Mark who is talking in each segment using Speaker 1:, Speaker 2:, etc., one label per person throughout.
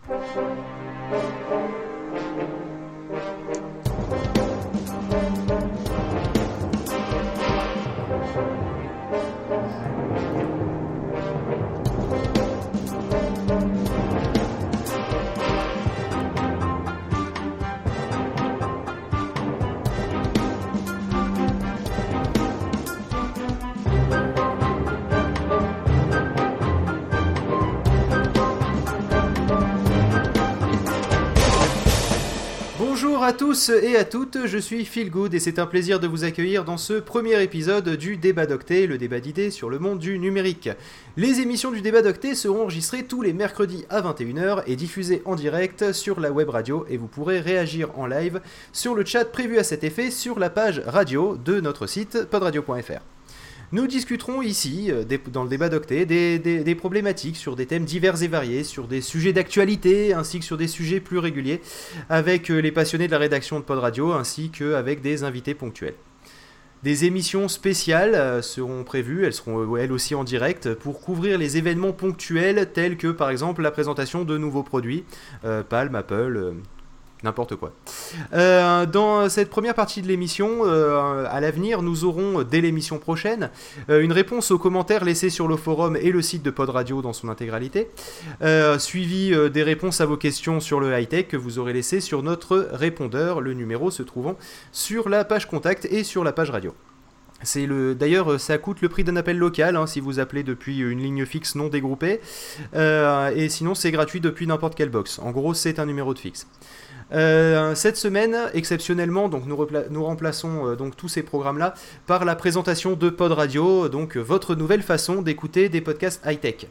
Speaker 1: Bonjour à tous et à toutes, je suis Phil Good et c'est un plaisir de vous accueillir dans ce premier épisode du Débat d'Octet, le débat d'idées sur le monde du numérique. Les émissions du Débat d'Octet seront enregistrées tous les mercredis à 21h et diffusées en direct sur la web radio et vous pourrez réagir en live sur le chat prévu à cet effet sur la page radio de notre site podradio.fr. Nous discuterons ici, dans le débat d'Octet, des problématiques sur des thèmes divers et variés, sur des sujets d'actualité, ainsi que sur des sujets plus réguliers, avec les passionnés de la rédaction de Pod Radio, ainsi qu'avec des invités ponctuels. Des émissions spéciales seront prévues, elles seront elles aussi en direct, pour couvrir les événements ponctuels, tels que par exemple la présentation de nouveaux produits, Palm, Apple... n'importe quoi. Dans cette première partie de l'émission, à l'avenir, nous aurons, dès l'émission prochaine, une réponse aux commentaires laissés sur le forum et le site de Pod Radio dans son intégralité, suivi des réponses à vos questions sur le high-tech que vous aurez laissées sur notre répondeur, le numéro se trouvant sur la page contact et sur la page radio. D'ailleurs, ça coûte le prix d'un appel local si vous appelez depuis une ligne fixe non dégroupée, et sinon c'est gratuit depuis n'importe quelle box. En gros, c'est un numéro de fixe. Cette semaine, exceptionnellement, donc nous remplaçons donc tous ces programmes-là par la présentation de Pod Radio, donc votre nouvelle façon d'écouter des podcasts high-tech.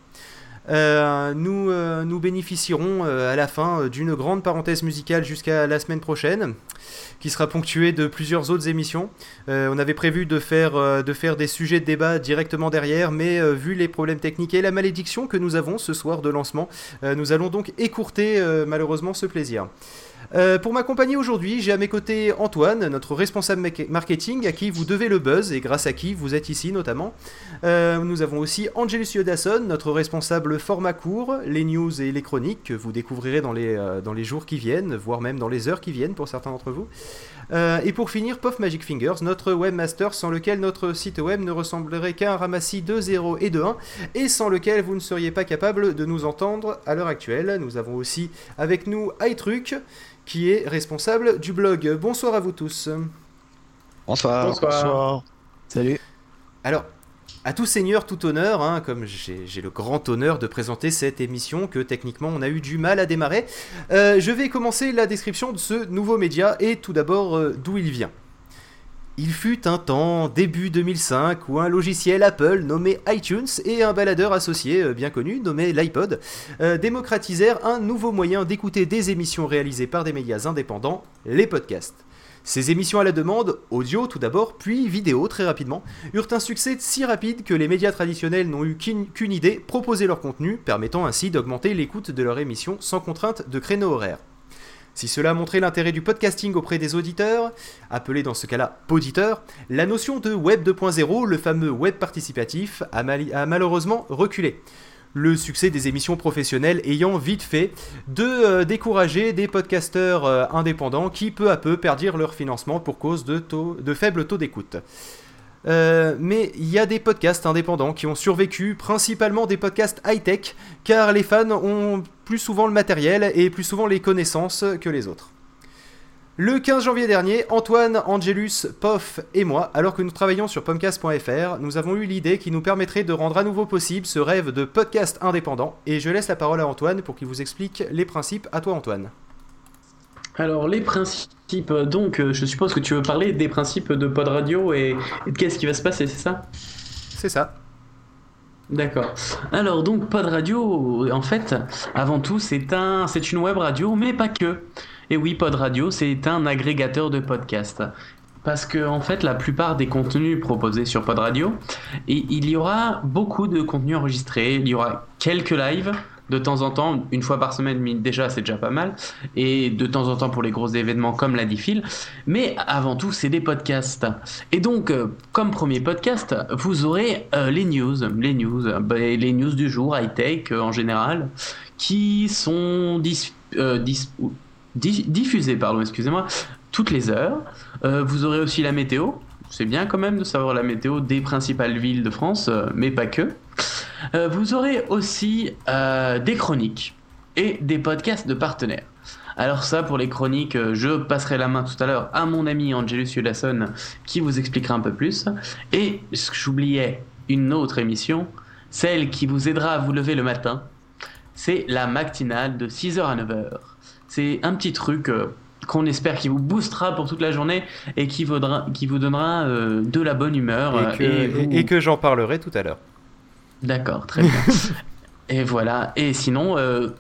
Speaker 1: Nous bénéficierons à la fin d'une grande parenthèse musicale jusqu'à la semaine prochaine, qui sera ponctuée de plusieurs autres émissions. On avait prévu de faire des sujets de débat directement derrière, mais vu les problèmes techniques et la malédiction que nous avons ce soir de lancement, nous allons donc écourter malheureusement ce plaisir. Pour m'accompagner aujourd'hui, j'ai à mes côtés Antoine, notre responsable marketing, à qui vous devez le buzz et grâce à qui vous êtes ici notamment. Nous avons aussi Angelus Yodasson, notre responsable format court, les news et les chroniques que vous découvrirez dans les jours qui viennent, voire même dans les heures qui viennent pour certains d'entre vous. Et pour finir, Puff Magic Fingers, notre webmaster sans lequel notre site web ne ressemblerait qu'à un ramassis de 0 et de 1 et sans lequel vous ne seriez pas capable de nous entendre à l'heure actuelle. Nous avons aussi avec nous iTruc, qui est responsable du blog. Bonsoir à vous tous.
Speaker 2: Bonsoir. Salut.
Speaker 1: Alors, à tout seigneur, tout honneur, comme j'ai le grand honneur de présenter cette émission que techniquement on a eu du mal à démarrer, je vais commencer la description de ce nouveau média et tout d'abord d'où il vient. Il fut un temps, début 2005, où un logiciel Apple nommé iTunes et un baladeur associé bien connu nommé l'iPod démocratisèrent un nouveau moyen d'écouter des émissions réalisées par des médias indépendants, les podcasts. Ces émissions à la demande, audio tout d'abord, puis vidéo très rapidement, eurent un succès si rapide que les médias traditionnels n'ont eu qu'une idée, proposer leur contenu, permettant ainsi d'augmenter l'écoute de leur émission sans contrainte de créneau horaire. Si cela a montré l'intérêt du podcasting auprès des auditeurs, appelés dans ce cas-là poditeurs, la notion de Web 2.0, le fameux web participatif, a malheureusement reculé. Le succès des émissions professionnelles ayant vite fait de décourager des podcasteurs indépendants qui peu à peu perdirent leur financement pour cause de faibles taux d'écoute. Mais il y a des podcasts indépendants qui ont survécu, principalement des podcasts high-tech, car les fans ont plus souvent le matériel et plus souvent les connaissances que les autres. Le 15 janvier dernier, Antoine, Angelus, Pof et moi, alors que nous travaillions sur pomcast.fr, nous avons eu l'idée qui nous permettrait de rendre à nouveau possible ce rêve de podcast indépendant, et je laisse la parole à Antoine pour qu'il vous explique les principes. À toi Antoine.
Speaker 3: Alors les principes, donc je suppose que tu veux parler des principes de Pod Radio et de qu'est-ce qui va se passer, c'est ça ?
Speaker 1: C'est ça.
Speaker 3: D'accord. Alors donc Pod Radio, en fait, avant tout c'est une web radio, mais pas que. Et oui, Pod Radio, c'est un agrégateur de podcasts. Parce que en fait, la plupart des contenus proposés sur Pod Radio, et il y aura beaucoup de contenus enregistrés, il y aura quelques lives, de temps en temps, une fois par semaine, mais déjà c'est déjà pas mal, et de temps en temps pour les gros événements comme l'a dit Phil, mais avant tout c'est des podcasts. Et donc, comme premier podcast, vous aurez les news du jour, high-tech en général, qui sont diffusés, excusez-moi, toutes les heures. Vous aurez aussi la météo. C'est bien quand même de savoir la météo des principales villes de France, mais pas que. Vous aurez aussi des chroniques et des podcasts de partenaires. Alors ça, pour les chroniques, je passerai la main tout à l'heure à mon ami Angelus Yolasson qui vous expliquera un peu plus. Et j'oubliais une autre émission, celle qui vous aidera à vous lever le matin. C'est la matinale de 6h à 9h. C'est un petit truc qu'on espère qui vous boostera pour toute la journée et qui vous donnera de la bonne humeur.
Speaker 1: Et que j'en parlerai tout à l'heure.
Speaker 3: D'accord, très bien. Et voilà. Et sinon,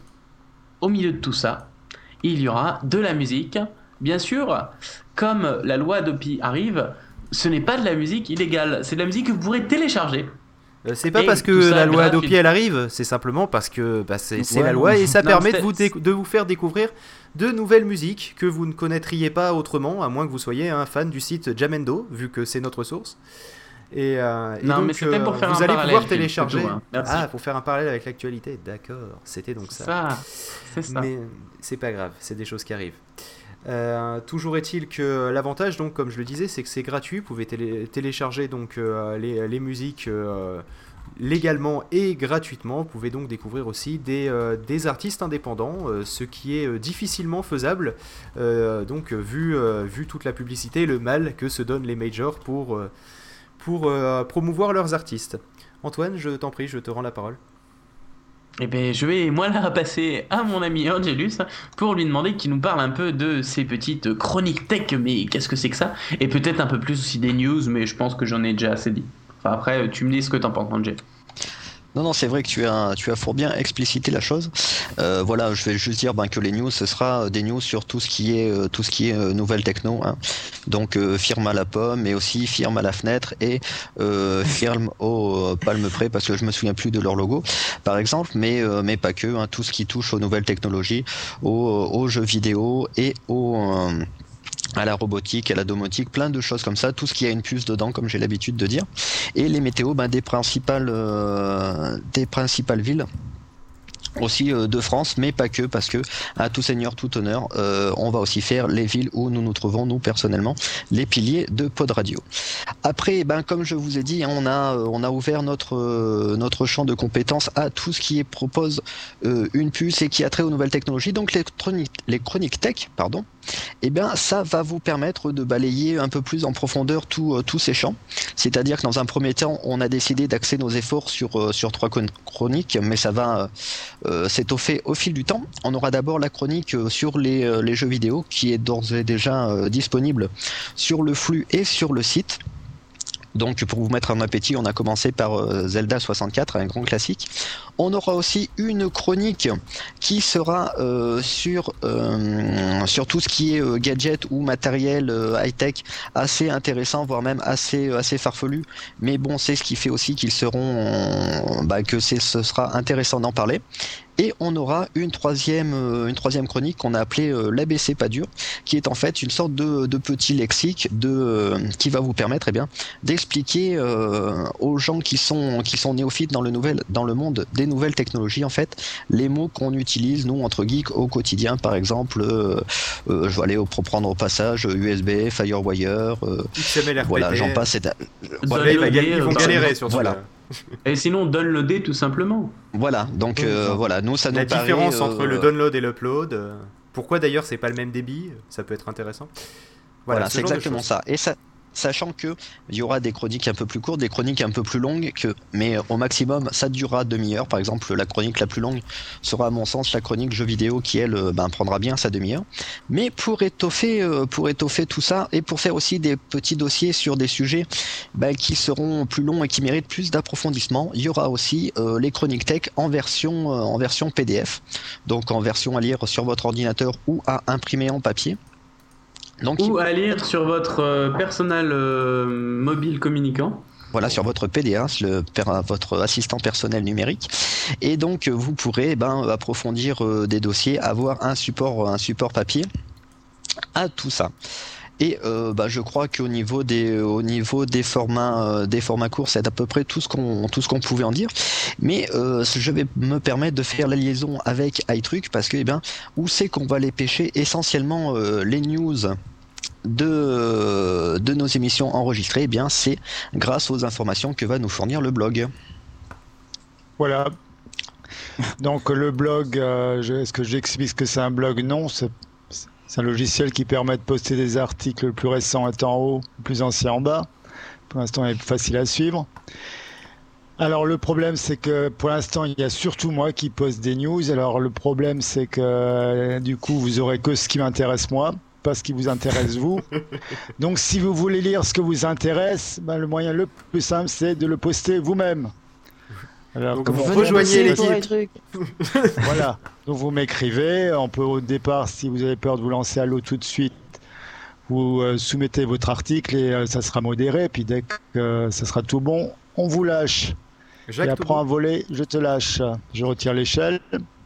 Speaker 3: au milieu de tout ça, il y aura de la musique. Bien sûr, comme la loi Adopi arrive, ce n'est pas de la musique illégale, c'est de la musique que vous pourrez télécharger.
Speaker 1: C'est pas parce que la loi Adopi elle arrive, c'est simplement parce que c'est la loi et ça permet de vous faire découvrir de nouvelles musiques que vous ne connaîtriez pas autrement, à moins que vous soyez un fan du site Jamendo, vu que c'est notre source. Et donc,
Speaker 3: mais c'était pour faire
Speaker 1: vous allez pouvoir télécharger.
Speaker 3: Pour
Speaker 1: faire un parallèle avec l'actualité. D'accord, c'était donc ça.
Speaker 3: C'est ça.
Speaker 1: Mais c'est pas grave, c'est des choses qui arrivent. Toujours est-il que l'avantage, donc, comme je le disais, c'est que c'est gratuit. Vous pouvez télécharger donc les musiques légalement et gratuitement. Vous pouvez donc découvrir aussi des artistes indépendants, ce qui est difficilement faisable. Donc, vu toute la publicité et le mal que se donnent les majors pour promouvoir leurs artistes. Antoine, je t'en prie, je te rends la parole.
Speaker 3: Eh bien, je vais moi la passer à mon ami Angelus pour lui demander qu'il nous parle un peu de ces petites chroniques tech, mais qu'est-ce que c'est que ça? Et peut-être un peu plus aussi des news, mais je pense que j'en ai déjà assez dit. Enfin, après, tu me dis ce que t'en penses, Angel.
Speaker 2: Non, c'est vrai que tu as fort bien explicité la chose. Voilà, je vais juste dire que les news, ce sera des news sur tout ce qui est nouvelle techno. Hein. Donc firme à la pomme, mais aussi firme à la fenêtre et firme au palme près, parce que je me souviens plus de leur logo, par exemple, mais pas que. Hein, tout ce qui touche aux nouvelles technologies, aux jeux vidéo et à la robotique, à la domotique, plein de choses comme ça, tout ce qui a une puce dedans, comme j'ai l'habitude de dire, et les météos des principales villes aussi de France, mais pas que, parce que à tout seigneur, tout honneur, on va aussi faire les villes où nous nous trouvons, nous personnellement, les piliers de Pod Radio. Après, comme je vous ai dit, on a ouvert notre champ de compétences à tout ce qui propose une puce et qui a trait aux nouvelles technologies, donc les chroniques tech, pardon. Ça va vous permettre de balayer un peu plus en profondeur tous ces champs. C'est-à-dire que dans un premier temps, on a décidé d'axer nos efforts sur 3 chroniques, mais ça va s'étoffer au fil du temps. On aura d'abord la chronique sur les jeux vidéo, qui est d'ores et déjà disponible sur le flux et sur le site. Donc pour vous mettre en appétit, on a commencé par Zelda 64, un grand classique. On aura aussi une chronique qui sera sur tout ce qui est gadget ou matériel high-tech assez intéressant, voire même assez farfelu. Mais bon, c'est ce qui fait aussi qu'ils seront ce sera intéressant d'en parler. Et on aura une troisième chronique qu'on a appelée l'ABC pas dur, qui est en fait une sorte de petit lexique qui va vous permettre d'expliquer aux gens qui sont néophytes dans le monde des nouvelles technologies, en fait, les mots qu'on utilise nous entre geeks au quotidien. Par exemple, je vais aller prendre au passage USB, Firewire, voilà, j'en passe.
Speaker 1: Ils vont galérer sur
Speaker 2: voilà.
Speaker 3: Et sinon, downloader tout simplement.
Speaker 2: Voilà, donc voilà, nous ça nous paraît...
Speaker 1: La différence entre le download et l'upload, pourquoi d'ailleurs c'est pas le même débit, ça peut être intéressant.
Speaker 2: Voilà, c'est exactement ça. Et ça, sachant que il y aura des chroniques un peu plus courtes, des chroniques un peu plus longues, mais au maximum ça durera demi-heure. Par exemple, la chronique la plus longue sera à mon sens la chronique jeux vidéo qui elle prendra bien sa demi-heure. Mais pour étoffer tout ça et pour faire aussi des petits dossiers sur des sujets qui seront plus longs et qui méritent plus d'approfondissement, il y aura aussi les chroniques tech en version PDF, donc en version à lire sur votre ordinateur ou à imprimer en papier.
Speaker 3: Donc, ou à lire sur votre personnel mobile communicant.
Speaker 2: Voilà, sur votre PDA, votre assistant personnel numérique. Et donc, vous pourrez approfondir des dossiers, avoir un support papier à tout ça. Et je crois qu'au niveau des formats courts, c'est à peu près tout ce qu'on pouvait en dire. Mais je vais me permettre de faire la liaison avec iTruc parce que où c'est qu'on va les pêcher essentiellement les news de nos émissions enregistrées, c'est grâce aux informations que va nous fournir le blog.
Speaker 4: Voilà. Donc le blog, est-ce que j'explique ce que c'est un blog? Non, c'est un logiciel qui permet de poster des articles. Le plus récent est en haut, le plus ancien en bas. Pour l'instant, il est facile à suivre. Alors le problème, c'est que pour l'instant, il y a surtout moi qui poste des news. Alors le problème, c'est que du coup, vous aurez que ce qui m'intéresse moi, pas ce qui vous intéresse vous. Donc si vous voulez lire ce que vous intéresse, le moyen le plus simple, c'est de le poster vous-même. Alors,
Speaker 1: donc vous rejoignez l'équipe.
Speaker 4: Voilà. Donc vous m'écrivez. On peut au départ, si vous avez peur de vous lancer à l'eau tout de suite, vous soumettez votre article et ça sera modéré. Puis dès que ça sera tout bon, on vous lâche.
Speaker 1: Jacques,
Speaker 4: et après un volet, je te lâche. Je retire l'échelle.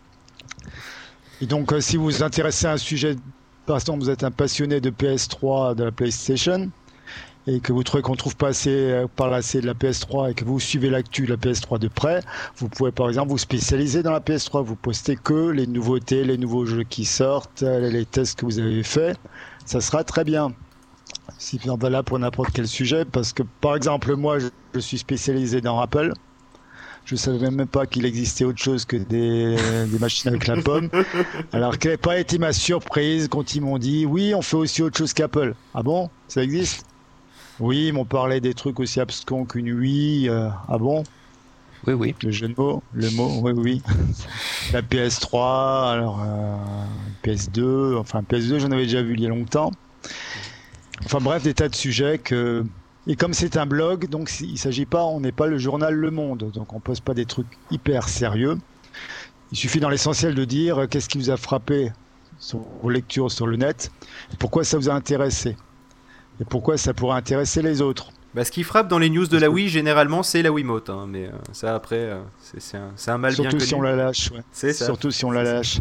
Speaker 4: Et donc si vous vous intéressez à un sujet, par exemple, vous êtes un passionné de PS3, de la PlayStation, et que vous trouvez qu'on ne trouve pas parle assez de la PS3 et que vous suivez l'actu de la PS3 de près, vous pouvez par exemple vous spécialiser dans la PS3. Vous postez que les nouveautés, les nouveaux jeux qui sortent, les tests que vous avez faits. Ça sera très bien. Si on va là pour n'importe quel sujet, parce que par exemple moi je suis spécialisé dans Apple. Je ne savais même pas qu'il existait autre chose que des machines avec la pomme. Alors quelle n'a pas été ma surprise quand ils m'ont dit oui, on fait aussi autre chose qu'Apple. Ah bon, ça existe? Oui, ils m'ont parlé des trucs aussi abscons qu'une Wii. Ah bon?
Speaker 2: Oui.
Speaker 4: Le jeu de mots, le mot, oui. La PS3, alors PS2, enfin PS2 j'en avais déjà vu il y a longtemps. Enfin bref, des tas de sujets que... Et comme c'est un blog, donc il s'agit pas, on n'est pas le journal Le Monde, donc on pose pas des trucs hyper sérieux. Il suffit dans l'essentiel de dire qu'est-ce qui vous a frappé sur vos lectures sur le net, pourquoi ça vous a intéressé. Et pourquoi ça pourrait intéresser les autres?
Speaker 1: Ce qui frappe dans les news de la Wii, généralement, c'est la Wiimote. Mais ça, après, c'est un mal bien connu.
Speaker 4: Surtout si on la lâche. Ouais.
Speaker 1: C'est ça.
Speaker 4: Surtout si on la lâche.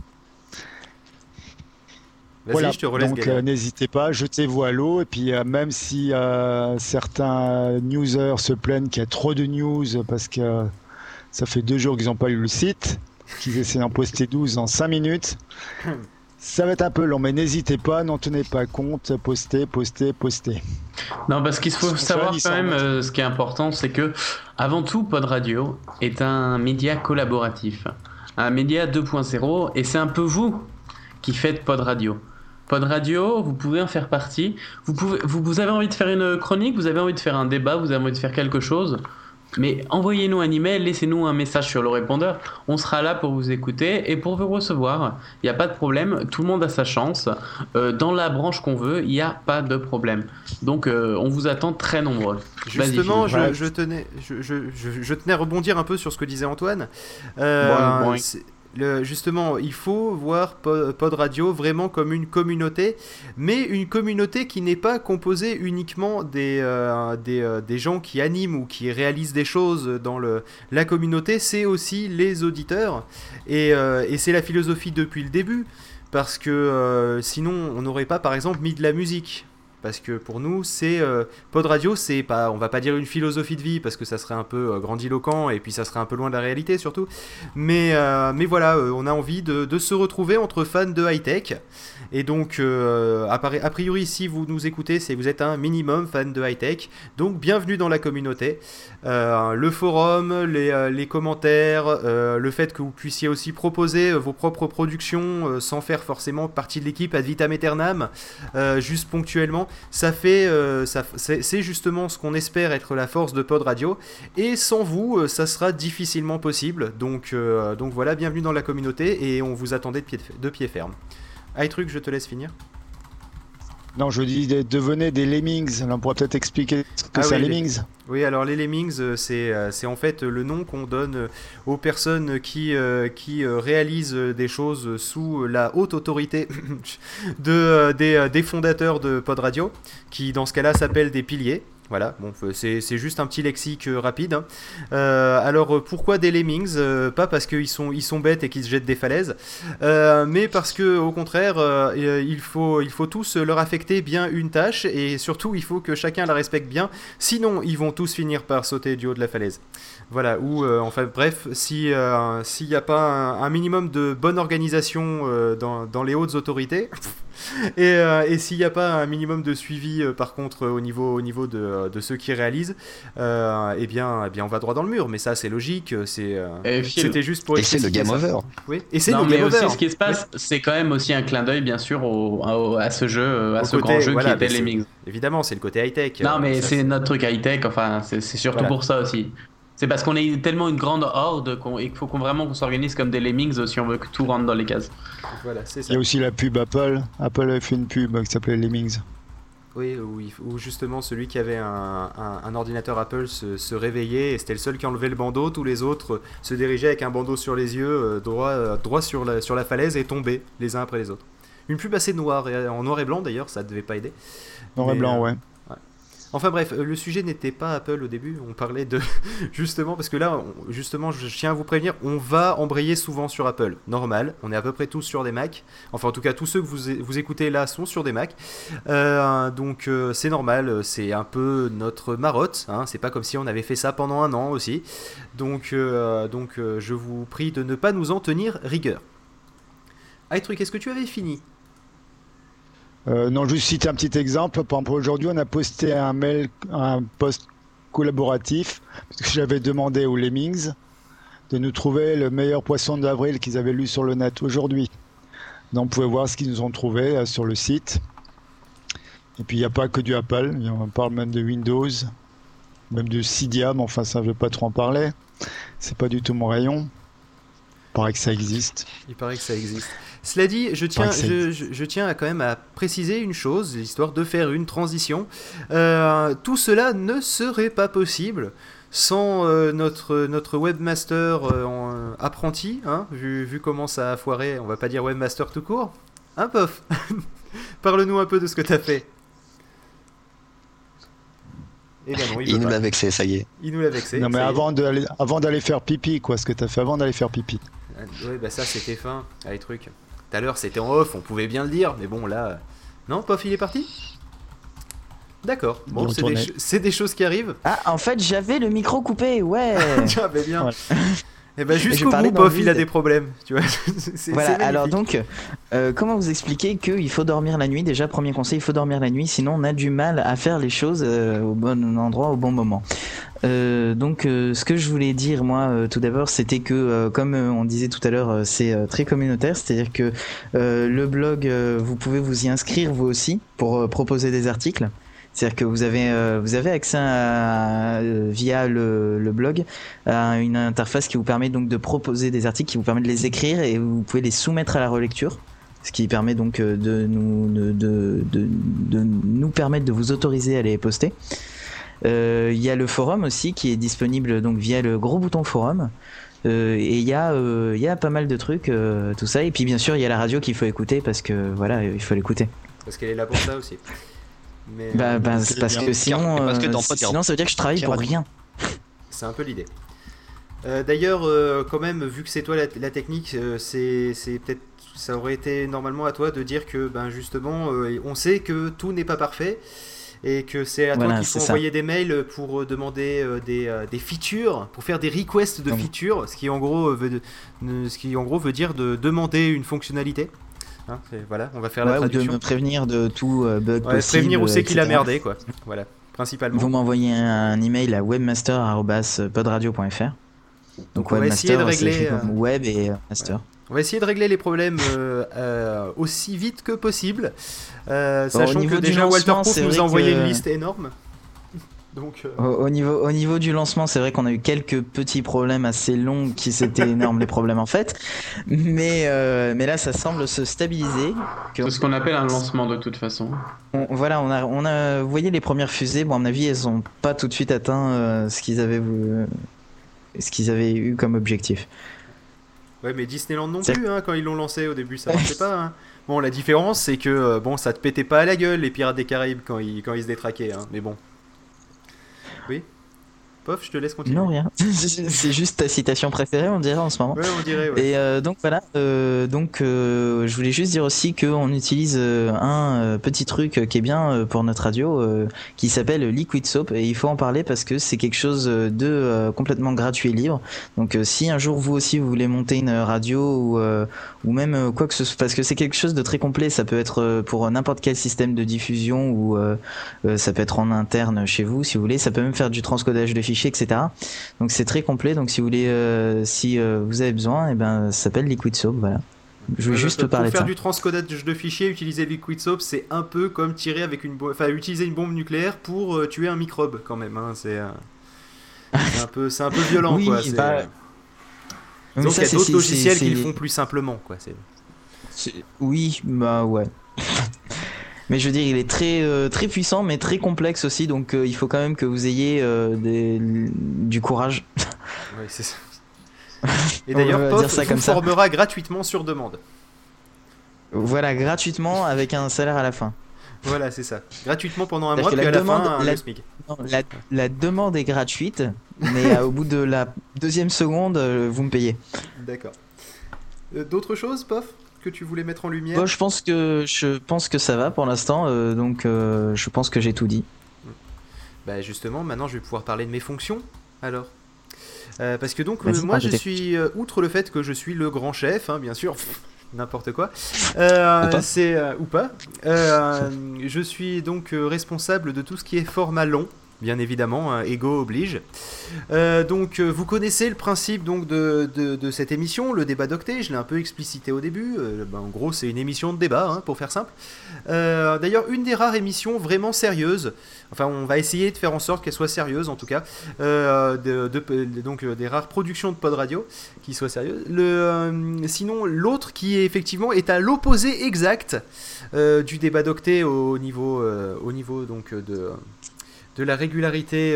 Speaker 1: Vas-y,
Speaker 4: voilà.
Speaker 1: je te relaisse.
Speaker 4: Donc n'hésitez pas, jetez-vous à l'eau. Et puis même si certains newsers se plaignent qu'il y a trop de news parce que ça fait 2 jours qu'ils n'ont pas lu le site, qu'ils essaient d'en poster 12 en 5 minutes... Ça va être un peu long, mais n'hésitez pas, n'en tenez pas compte, postez.
Speaker 3: Non, parce qu'il faut savoir quand même, ce qui est important, c'est que, avant tout, Pod Radio est un média collaboratif, un média 2.0, et c'est un peu vous qui faites Pod Radio. Pod Radio, vous pouvez en faire partie, vous avez envie de faire une chronique, vous avez envie de faire un débat, vous avez envie de faire quelque chose, mais envoyez-nous un email, laissez-nous un message sur le répondeur, on sera là pour vous écouter et pour vous recevoir. Il n'y a pas de problème, tout le monde a sa chance. Dans la branche qu'on veut, il n'y a pas de problème. Donc on vous attend très nombreux.
Speaker 1: Justement, je tenais à rebondir un peu sur ce que disait Antoine. Justement, il faut voir Pod Radio vraiment comme une communauté, mais une communauté qui n'est pas composée uniquement des gens qui animent ou qui réalisent des choses dans la communauté, c'est aussi les auditeurs, et c'est la philosophie depuis le début, parce que sinon on n'aurait pas par exemple mis de la musique. Parce que pour nous, c'est Pod Radio, c'est pas, on va pas dire une philosophie de vie parce que ça serait un peu grandiloquent et puis ça serait un peu loin de la réalité surtout. Mais voilà, on a envie de se retrouver entre fans de high-tech. Et donc, a priori, si vous nous écoutez, c'est que vous êtes un minimum fan de high-tech. Donc, bienvenue dans la communauté. Le forum, les commentaires, le fait que vous puissiez aussi proposer vos propres productions sans faire forcément partie de l'équipe ad vitam aeternam, juste ponctuellement. Ça fait, c'est justement ce qu'on espère être la force de Pod Radio, et sans vous, ça sera difficilement possible. Donc voilà, bienvenue dans la communauté et on vous attendait de pied ferme. iTruc, je te laisse finir.
Speaker 4: Non, je dis devenez des Lemmings. On pourrait peut-être expliquer ce que c'est Lemmings.
Speaker 1: Oui, alors les Lemmings, c'est en fait le nom qu'on donne aux personnes qui réalisent des choses sous la haute autorité des fondateurs de Pod Radio, qui dans ce cas-là s'appellent des piliers. Voilà, bon, c'est juste un petit lexique rapide. Hein. Alors, pourquoi des lemmings pas parce qu'ils sont bêtes et qu'ils se jettent des falaises, mais parce que au contraire, il faut tous leur affecter bien une tâche, et surtout, il faut que chacun la respecte bien. Sinon, ils vont tous finir par sauter du haut de la falaise. Voilà, ou enfin bref, s'il n'y a pas un minimum de bonne organisation dans les hautes autorités, et s'il n'y a pas un minimum de suivi par contre au niveau de ceux qui réalisent, eh bien on va droit dans le mur. Mais ça c'est logique, c'était juste pour
Speaker 2: expliquer. Et c'est le game over.
Speaker 1: Oui. Et c'est
Speaker 3: non,
Speaker 1: le game
Speaker 3: mais
Speaker 1: over.
Speaker 3: aussi ce qui se passe, c'est quand même aussi un clin d'œil bien sûr à ce jeu, grand jeu qui était Lemmings.
Speaker 1: Évidemment, c'est le côté high tech.
Speaker 3: Non, mais c'est notre truc high tech. Enfin, c'est surtout pour ça aussi. C'est parce qu'on est tellement une grande horde qu'il faut vraiment qu'on s'organise comme des lemmings si on veut que tout rentre dans les cases.
Speaker 1: Voilà, c'est ça.
Speaker 4: Il y a aussi la pub Apple. Apple a fait une pub qui s'appelait Lemmings.
Speaker 1: Oui, où justement celui qui avait un ordinateur Apple se réveillait, et c'était le seul qui enlevait le bandeau. Tous les autres se dirigeaient avec un bandeau sur les yeux, droit sur la falaise, et tombaient les uns après les autres. Une pub assez noire, en noir et blanc d'ailleurs, ça devait pas aider.
Speaker 4: Noir et blanc, ouais.
Speaker 1: Enfin bref, le sujet n'était pas Apple au début, on parlait de... Justement, parce que là, justement, je tiens à vous prévenir, on va embrayer souvent sur Apple. Normal, on est à peu près tous sur des Mac. Enfin, en tout cas, tous ceux que vous écoutez là sont sur des Mac. Donc, c'est normal, c'est un peu notre marotte. Hein, c'est pas comme si on avait fait ça pendant un an aussi. Donc, je vous prie de ne pas nous en tenir rigueur. Truc, est-ce que tu avais fini ?
Speaker 4: Non, juste citer un petit exemple. Par exemple, aujourd'hui, on a posté un post collaboratif, parce que j'avais demandé aux Lemmings de nous trouver le meilleur poisson d'avril qu'ils avaient lu sur le net aujourd'hui. Donc, vous pouvez voir ce qu'ils nous ont trouvé sur le site. Et puis, il n'y a pas que du Apple. On parle même de Windows, même de Cydia, mais enfin, ça, je ne vais pas trop en parler. C'est pas du tout mon rayon. Il paraît que ça existe.
Speaker 1: Il paraît que ça existe. Cela dit, je tiens quand même à préciser une chose, histoire de faire une transition. Tout cela ne serait pas possible sans notre webmaster apprenti, hein, vu comment ça a foiré. On va pas dire webmaster tout court. Hein, Pof? Parle-nous un peu de ce que t'as fait. Eh ben non,
Speaker 2: il nous l'a vexé, ça y est.
Speaker 1: Il nous l'a vexé.
Speaker 4: Non, mais avant d'aller faire pipi, quoi, ce que t'as fait avant d'aller faire pipi.
Speaker 1: Oui, bah ça c'était fin, les trucs. Tout à l'heure c'était en off, on pouvait bien le dire, mais bon là... Non, Pof, il est parti ? D'accord, bon, c'est des choses qui arrivent.
Speaker 5: Ah, en fait, j'avais le micro coupé, ouais.
Speaker 1: Tiens, bah bien. Ouais. Et bah jusqu'au bout, Pof, il a des problèmes, tu vois.
Speaker 5: Voilà, alors donc, comment vous expliquer qu'il faut dormir la nuit ? Déjà, premier conseil, il faut dormir la nuit, sinon on a du mal à faire les choses au bon endroit, au bon moment. Donc, ce que je voulais dire, moi, tout d'abord, c'était que, comme on disait tout à l'heure, c'est très communautaire, c'est-à-dire que le blog, vous pouvez vous y inscrire, vous aussi, pour proposer des articles. C'est-à-dire que vous avez accès via le blog à une interface qui vous permet donc de proposer des articles, qui vous permet de les écrire et vous pouvez les soumettre à la relecture, ce qui permet donc de nous permettre de vous autoriser à les poster. Il y a le forum aussi qui est disponible donc via le gros bouton forum. Et il y a pas mal de trucs, tout ça. Et puis bien sûr il y a la radio qu'il faut écouter parce que voilà, il faut l'écouter.
Speaker 1: Parce qu'elle est là pour ça aussi. Mais
Speaker 5: c'est parce que sinon ça veut dire que je travaille pour rien.
Speaker 1: C'est un peu l'idée. D'ailleurs, quand même, vu que c'est toi la technique, c'est peut-être, ça aurait été normalement à toi de dire que, justement, on sait que tout n'est pas parfait et que c'est à toi qu'il faut envoyer des mails pour demander des features, pour faire des requests de features, ce qui en gros veut dire de demander une fonctionnalité. Hein, voilà, on va faire la traduction.
Speaker 5: De me prévenir de tout bug possible.
Speaker 1: Prévenir où c'est qu'il a merdé, quoi. Voilà, principalement.
Speaker 5: Vous m'envoyez un email à webmaster@podradio.fr. Donc
Speaker 1: on va essayer de régler
Speaker 5: web et master.
Speaker 1: On va essayer de régler les problèmes aussi vite que possible, sachant que déjà Walter Proof nous a envoyé une liste énorme. Donc,
Speaker 5: au niveau du lancement, c'est vrai qu'on a eu quelques petits problèmes assez longs c'était énorme les problèmes en fait, mais là ça semble se stabiliser.
Speaker 3: C'est ce qu'on appelle un lancement de toute façon.
Speaker 5: On a vous voyez les premières fusées, bon à mon avis elles ont pas tout de suite atteint ce qu'ils avaient eu comme objectif.
Speaker 1: Ouais, mais Disneyland non plus, hein, quand ils l'ont lancé au début ça marchait pas. Hein. Bon, la différence c'est que ça te pétait pas à la gueule les Pirates des Caraïbes quand ils se détraquaient, hein, mais bon. Oui. Pof, je te laisse continuer.
Speaker 5: Non, rien. C'est juste ta citation préférée, on dirait en ce moment.
Speaker 1: Ouais, on dirait, ouais.
Speaker 5: Et donc voilà, je voulais juste dire aussi qu'on utilise un petit truc qui est bien pour notre radio, qui s'appelle Liquid Soap, et il faut en parler parce que c'est quelque chose de complètement gratuit et libre. Donc si un jour vous aussi vous voulez monter une radio ou même quoi que ce soit, parce que c'est quelque chose de très complet, ça peut être pour n'importe quel système de diffusion ou ça peut être en interne chez vous si vous voulez, ça peut même faire du transcodage de fichiers, etc. Donc c'est très complet. Donc si vous voulez, si vous avez besoin, et ben ça s'appelle Liquid Soap. Voilà. Je voulais juste parler de ça.
Speaker 1: Pour faire du transcodage de fichiers, utiliser Liquid Soap, c'est un peu comme tirer avec utiliser une bombe nucléaire pour tuer un microbe quand même. Hein. C'est un peu violent,
Speaker 5: oui,
Speaker 1: quoi. Donc il y a d'autres logiciels qui le font plus simplement, quoi.
Speaker 5: Oui, bah ouais. Mais je veux dire, il est très puissant, mais très complexe aussi, donc il faut quand même que vous ayez du courage.
Speaker 1: Oui, c'est ça. Et d'ailleurs, Pof vous formera gratuitement sur demande.
Speaker 5: Voilà, gratuitement avec un salaire à la fin.
Speaker 1: Voilà, c'est ça. Gratuitement pendant un mois, puis à la fin, le SMIC.
Speaker 5: La demande est gratuite, mais au bout de la deuxième seconde, vous me payez.
Speaker 1: D'accord. D'autres choses, Pof, que tu voulais mettre en lumière?
Speaker 5: Je pense que ça va pour l'instant, donc je pense que j'ai tout dit.
Speaker 1: Bah justement, maintenant je vais pouvoir parler de mes fonctions, alors. Parce que donc, moi je suis, outre le fait que je suis le grand chef, hein, bien sûr, n'importe quoi, ou pas, je suis donc responsable de tout ce qui est format long. Bien évidemment, ego oblige. Donc, vous connaissez le principe donc de cette émission, le débat d'Octet. Je l'ai un peu explicité au début. En gros, c'est une émission de débat, hein, pour faire simple. D'ailleurs, une des rares émissions vraiment sérieuses. Enfin, on va essayer de faire en sorte qu'elle soit sérieuse, en tout cas. Donc, des rares productions de Pod Radio qui soient sérieuses. Sinon, l'autre qui effectivement est à l'opposé exact du débat d'Octet au niveau donc de la régularité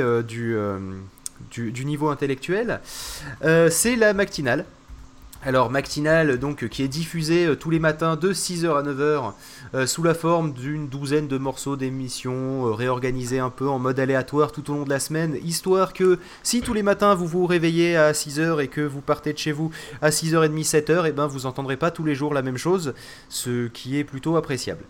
Speaker 1: du niveau intellectuel, c'est la matinale. Alors matinale donc qui est diffusée tous les matins de 6h à 9h sous la forme d'une douzaine de morceaux d'émissions réorganisés un peu en mode aléatoire tout au long de la semaine, histoire que si tous les matins vous vous réveillez à 6h et que vous partez de chez vous à 6h30, 7h, et ben vous entendrez pas tous les jours la même chose, ce qui est plutôt appréciable.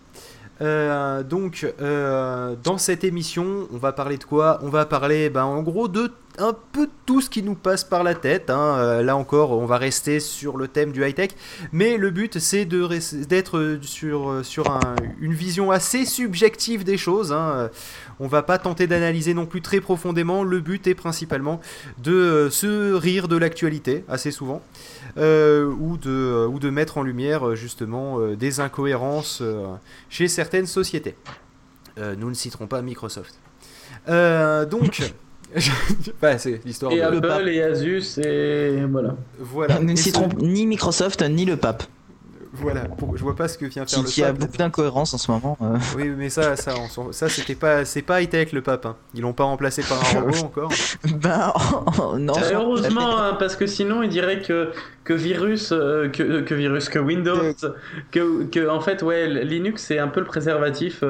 Speaker 1: Donc, dans cette émission, on va parler de quoi? On va parler, en gros, de un peu tout ce qui nous passe par la tête. Hein. Là encore, on va rester sur le thème du high-tech, mais le but, c'est d'être sur une vision assez subjective des choses. Hein. On va pas tenter d'analyser non plus très profondément. Le but est principalement de se rire de l'actualité, assez souvent, ou de mettre en lumière justement des incohérences chez certaines sociétés. Nous ne citerons pas Microsoft. Donc, c'est l'histoire.
Speaker 3: Et
Speaker 1: de
Speaker 3: Apple et Asus et voilà.
Speaker 5: Nous ne citerons ni Microsoft ni le pape.
Speaker 1: Voilà, je vois pas ce que vient faire le pape.
Speaker 5: Qui a beaucoup d'incohérences en ce moment.
Speaker 1: Oui, mais ça c'est pas high-tech le pape. Hein. Ils l'ont pas remplacé par un robot encore.
Speaker 5: Non.
Speaker 3: Heureusement, hein, parce que sinon il dirait que Windows, que en fait Linux c'est un peu le préservatif.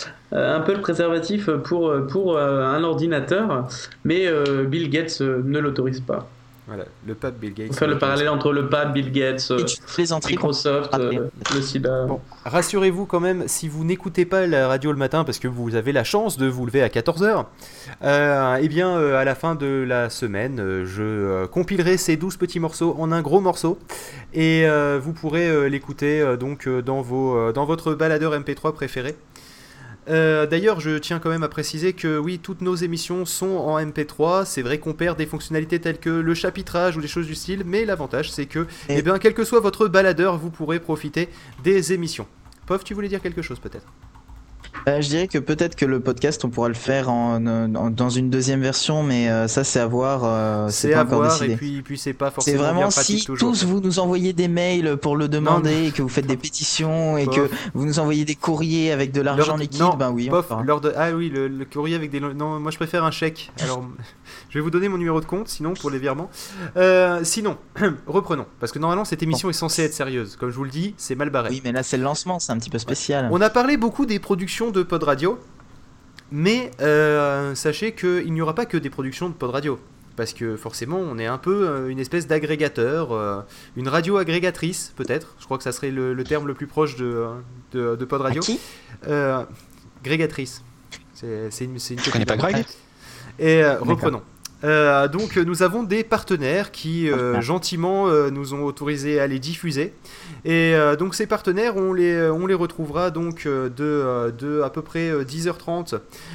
Speaker 3: Pour un ordinateur, mais Bill Gates ne l'autorise pas.
Speaker 1: Voilà, le pape Bill Gates.
Speaker 3: On fait le parallèle entre le pape Bill Gates, Microsoft, le SIDA.
Speaker 1: Bon, rassurez-vous quand même, si vous n'écoutez pas la radio le matin parce que vous avez la chance de vous lever à 14h, à la fin de la semaine, je compilerai ces 12 petits morceaux en un gros morceau et vous pourrez l'écouter dans votre baladeur MP3 préféré. D'ailleurs, je tiens quand même à préciser que oui, toutes nos émissions sont en MP3. C'est vrai qu'on perd des fonctionnalités telles que le chapitrage ou des choses du style, mais l'avantage c'est que, quel que soit votre baladeur, vous pourrez profiter des émissions. Pof, tu voulais dire quelque chose peut-être?
Speaker 5: Je dirais que peut-être que le podcast on pourra le faire dans une deuxième version, mais ça c'est à voir.
Speaker 1: C'est pas encore décidé. Et puis c'est pas forcément
Speaker 5: c'est vraiment
Speaker 1: bien pratique
Speaker 5: si
Speaker 1: toujours.
Speaker 5: Tous vous nous envoyez des mails pour le demander, et que vous faites des pétitions et que vous nous envoyez des courriers avec de l'argent liquide, oui.
Speaker 1: Le courrier avec des non, moi je préfère un chèque. Alors je vais vous donner mon numéro de compte sinon pour les virements. Sinon, reprenons parce que normalement cette émission est censée être sérieuse. Comme je vous le dis, c'est mal barré.
Speaker 5: Oui, mais là c'est le lancement, c'est un petit peu spécial.
Speaker 1: On a parlé beaucoup des productions de Pod Radio. Mais sachez qu'il n'y aura pas que des productions de Pod Radio. Parce que forcément, on est un peu une espèce d'agrégateur, une radio agrégatrice peut-être. Je crois que ça serait le terme le plus proche de Pod Radio.
Speaker 5: Qui
Speaker 1: Grégatrice. C'est une
Speaker 2: Je connais pas Greg.
Speaker 1: Et reprenons. Donc nous avons des partenaires qui gentiment nous ont autorisé à les diffuser. Et donc ces partenaires, on les retrouvera donc de à peu près 10h30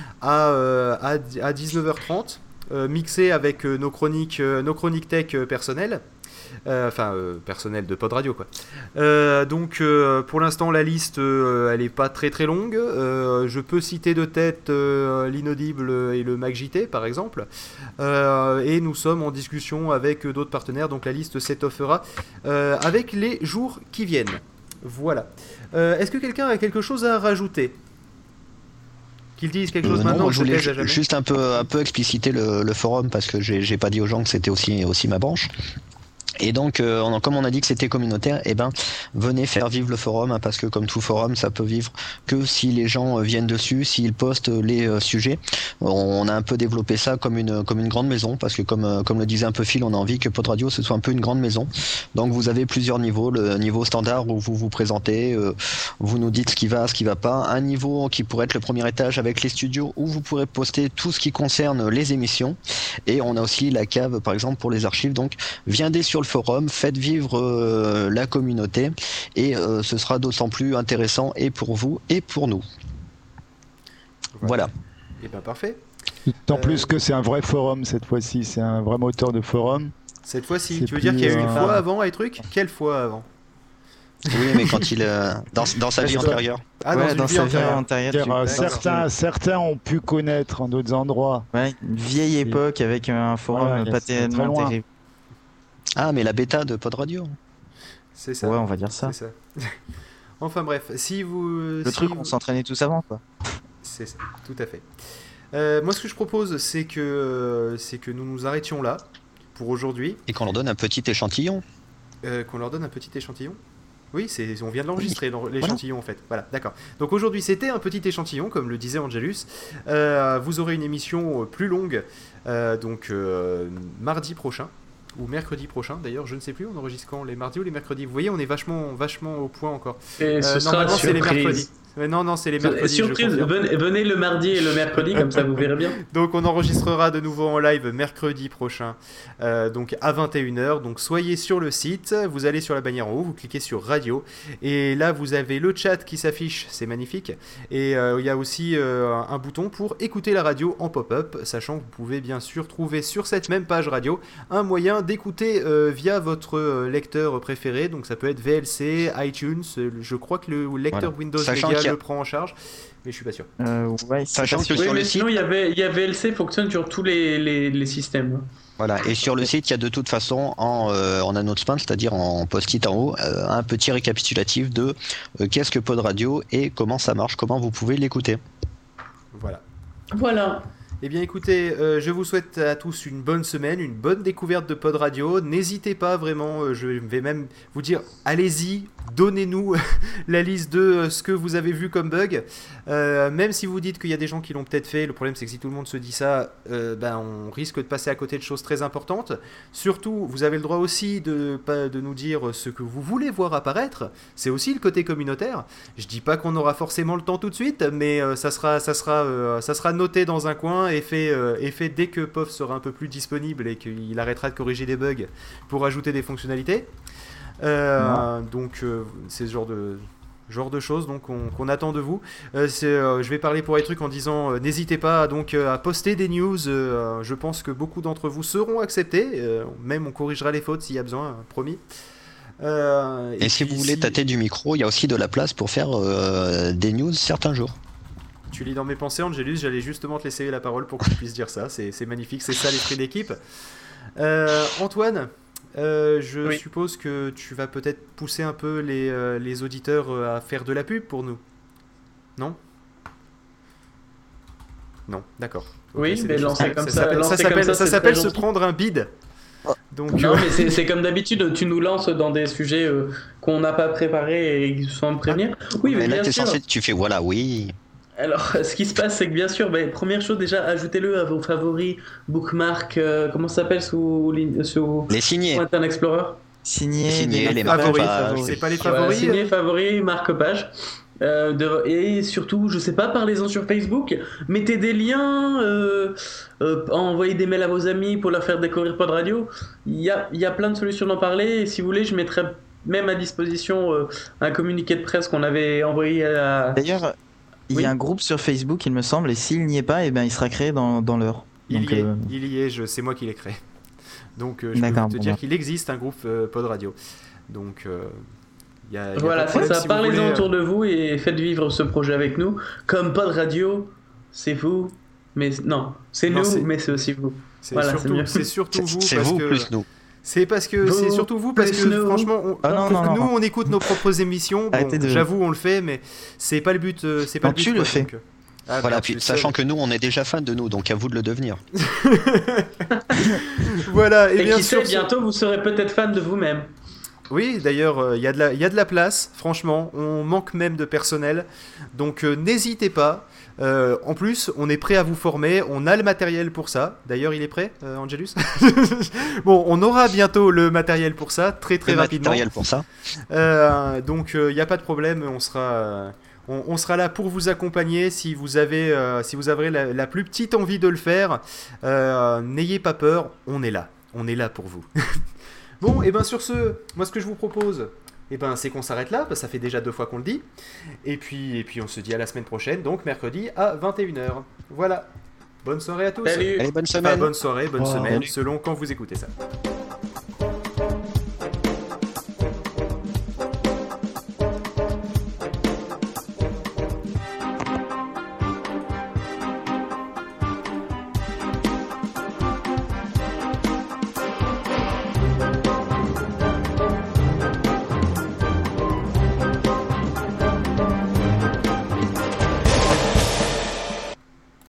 Speaker 1: à 19h30. Mixé avec nos chroniques tech personnelles, personnelles de Pod Radio quoi. Donc pour l'instant la liste elle est pas très très longue. Je peux citer de tête l'Inaudible et le MacJT par exemple. Et nous sommes en discussion avec d'autres partenaires, donc la liste s'étoffera avec les jours qui viennent. Voilà. Est-ce que quelqu'un a quelque chose à rajouter ? Qu'ils disent quelque chose maintenant,
Speaker 2: non, je voulais juste un peu expliciter le forum parce que j'ai pas dit aux gens que c'était aussi ma branche. Et donc, comme on a dit que c'était communautaire, venez faire vivre le forum, hein, parce que comme tout forum, ça peut vivre que si les gens viennent dessus, s'ils postent les sujets. On a un peu développé ça comme une grande maison, parce que comme le disait un peu Phil, on a envie que Pod Radio ce soit un peu une grande maison. Donc vous avez plusieurs niveaux, le niveau standard où vous vous présentez, vous nous dites ce qui va pas, un niveau qui pourrait être le premier étage avec les studios où vous pourrez poster tout ce qui concerne les émissions, et on a aussi la cave par exemple pour les archives. Donc viendez sur le forum, faites vivre la communauté, et ce sera d'autant plus intéressant et pour vous et pour nous. Voilà.
Speaker 1: Et bien parfait.
Speaker 4: D'autant plus que c'est un vrai forum cette fois-ci, c'est un vrai moteur de forum.
Speaker 1: Cette fois-ci, tu veux dire qu'il y a eu une fois avant les trucs ? Quelle fois avant ?
Speaker 2: Oui, mais quand il dans sa vie antérieure.
Speaker 1: Ah,
Speaker 5: ouais,
Speaker 1: dans
Speaker 5: sa vie
Speaker 1: antérieure.
Speaker 4: Certains ont pu connaître en d'autres endroits.
Speaker 5: Ouais, une vieille époque avec un forum pas tellement terrible.
Speaker 2: Ah, mais la bêta de Pod Radio.
Speaker 1: C'est ça.
Speaker 5: Ouais, on va dire ça.
Speaker 1: C'est ça. Enfin bref, si vous...
Speaker 5: Le truc, on s'entraînait tous avant, quoi.
Speaker 1: C'est ça, tout à fait. Moi, ce que je propose, c'est que nous nous arrêtions là, pour aujourd'hui.
Speaker 2: Et qu'on leur donne un petit échantillon.
Speaker 1: Qu'on leur donne un petit échantillon ? Oui, on vient de l'enregistrer, l'échantillon en fait. Voilà, d'accord. Donc aujourd'hui, c'était un petit échantillon, comme le disait Angelus. Vous aurez une émission plus longue, mardi prochain. Ou mercredi prochain, d'ailleurs, je ne sais plus, on enregistre quand, les mardis ou les mercredis. Vous voyez, on est vachement au point encore.
Speaker 3: Et ce sera
Speaker 1: c'est les mercredis. Non, c'est les mercredis.
Speaker 3: Surprise, venez le mardi et le mercredi, comme ça vous verrez bien.
Speaker 1: Donc on enregistrera de nouveau en live mercredi prochain, donc à 21h. Donc soyez sur le site, vous allez sur la bannière en haut, vous cliquez sur radio, et là vous avez le chat qui s'affiche, c'est magnifique. Et il y a aussi un bouton pour écouter la radio en pop-up, sachant que vous pouvez bien sûr trouver sur cette même page radio un moyen d'écouter via votre lecteur préféré. Donc ça peut être VLC, iTunes, je crois que le lecteur Windows Media le prend en charge, mais je suis pas sûr.
Speaker 2: Sachant que sur le site,
Speaker 3: sinon il y a VLC fonctionne sur tous les systèmes.
Speaker 2: Voilà, et sur le site, il y a de toute façon en anneau de spam, c'est-à-dire en post-it en haut, un petit récapitulatif de qu'est-ce que Pod Radio et comment ça marche, comment vous pouvez l'écouter.
Speaker 3: Voilà.
Speaker 1: Eh bien écoutez, je vous souhaite à tous une bonne semaine, une bonne découverte de Pod Radio. N'hésitez pas vraiment, je vais même vous dire, allez-y, donnez-nous la liste de ce que vous avez vu comme bug. Même si vous dites qu'il y a des gens qui l'ont peut-être fait, le problème c'est que si tout le monde se dit ça, on risque de passer à côté de choses très importantes. Surtout, vous avez le droit aussi de nous dire ce que vous voulez voir apparaître. C'est aussi le côté communautaire. Je dis pas qu'on aura forcément le temps tout de suite, mais ça sera noté dans un coin et fait dès que POF sera un peu plus disponible et qu'il arrêtera de corriger des bugs pour ajouter des fonctionnalités. Donc c'est ce genre de choses donc qu'on attend de vous. Je vais parler pour les trucs en disant n'hésitez pas donc à poster des news. Je pense que beaucoup d'entre vous seront acceptés. Même on corrigera les fautes s'il y a besoin, promis.
Speaker 2: Et si vous voulez tâter du micro, il y a aussi de la place pour faire des news certains jours.
Speaker 1: Tu lis dans mes pensées, Angelus, j'allais justement te laisser la parole pour que tu puisses dire ça. C'est magnifique, c'est ça l'esprit d'équipe. Antoine, je suppose que tu vas peut-être pousser un peu les auditeurs à faire de la pub pour nous. Non ? Non, d'accord.
Speaker 3: Oui,
Speaker 1: okay,
Speaker 3: mais lancer comme ça.
Speaker 1: Ça s'appelle se prendre un bide. Donc,
Speaker 3: non, mais c'est comme d'habitude, tu nous lances dans des sujets qu'on n'a pas préparés et sans me prévenir. Oui, mais
Speaker 2: là,
Speaker 3: bien
Speaker 2: t'es
Speaker 3: sûr.
Speaker 2: censé, tu fais voilà, oui.
Speaker 3: Alors, ce qui se passe, c'est que bien sûr, première chose déjà, ajoutez-le à vos favoris, bookmark, comment ça s'appelle sous
Speaker 2: Les signés.
Speaker 3: Internet Explorer.
Speaker 2: Signer,
Speaker 5: des
Speaker 2: les
Speaker 1: Favoris,
Speaker 2: marque-pages.
Speaker 1: c'est pas les
Speaker 3: Voilà,
Speaker 1: favoris.
Speaker 3: signer, favoris, marque-page. Et surtout, je sais pas, parlez-en sur Facebook, mettez des liens, envoyez des mails à vos amis pour leur faire découvrir Pod Radio. Il y a plein de solutions d'en parler, et si vous voulez, je mettrai même à disposition un communiqué de presse qu'on avait envoyé à...
Speaker 5: D'ailleurs, il y a un groupe sur Facebook, il me semble, et s'il n'y est pas, eh ben, il sera créé dans l'heure.
Speaker 1: Il
Speaker 5: Donc,
Speaker 1: y est, c'est moi qui l'ai créé. Donc je peux te dire qu'il existe un groupe Pod Radio. Donc y a
Speaker 3: voilà,
Speaker 1: pas de
Speaker 3: c'est
Speaker 1: problème
Speaker 3: ça,
Speaker 1: si
Speaker 3: parlez-en
Speaker 1: vous voulez,
Speaker 3: autour de vous et faites vivre ce projet avec nous. Comme Pod Radio, c'est vous, mais non, c'est
Speaker 1: Non,
Speaker 3: nous, mais c'est aussi vous.
Speaker 1: C'est
Speaker 3: Voilà,
Speaker 1: c'est surtout vous.
Speaker 2: C'est
Speaker 1: parce
Speaker 2: vous
Speaker 1: que...
Speaker 2: plus nous.
Speaker 1: C'est parce que c'est surtout vous parce
Speaker 3: plus
Speaker 1: que
Speaker 3: nous.
Speaker 1: franchement
Speaker 5: non.
Speaker 1: on écoute nos propres émissions.
Speaker 5: Arrêtez de-
Speaker 1: J'avoue on le fait mais c'est pas le but c'est pas
Speaker 5: Non,
Speaker 1: le but.
Speaker 5: tu le
Speaker 1: quoi,
Speaker 5: fais.
Speaker 1: donc, ah,
Speaker 2: Voilà,
Speaker 1: merde,
Speaker 2: puis
Speaker 1: je suis le
Speaker 2: sachant
Speaker 1: seul.
Speaker 2: que nous, on est déjà fans de nous, donc à vous de le devenir.
Speaker 1: Voilà et
Speaker 3: Et
Speaker 1: bien
Speaker 3: qui
Speaker 1: sûr
Speaker 3: sait, bientôt vous serez peut-être fan de vous-même.
Speaker 1: oui, d'ailleurs, il y a de la place, franchement. On manque même de personnel. Donc, n'hésitez pas. En plus, on est prêt à vous former. On a le matériel pour ça. D'ailleurs, il est prêt, Angelus. Bon, on aura bientôt le matériel pour ça, très
Speaker 2: Le
Speaker 1: rapidement.
Speaker 2: matériel pour ça.
Speaker 1: Donc, il n'y a pas de problème. On sera là pour vous accompagner si vous avez la plus petite envie de le faire. N'ayez pas peur, on est là. On est là pour vous. Bon, et bien sur ce, moi ce que je vous propose, c'est qu'on s'arrête là, parce que ça fait déjà 2 fois qu'on le dit. Et puis on se dit à la semaine prochaine, donc mercredi à 21h. Voilà. Bonne soirée à tous.
Speaker 3: Salut.
Speaker 2: Allez, bonne
Speaker 1: Enfin,
Speaker 2: semaine.
Speaker 1: bonne soirée, bonne
Speaker 4: Oh.
Speaker 1: semaine, selon quand vous écoutez ça.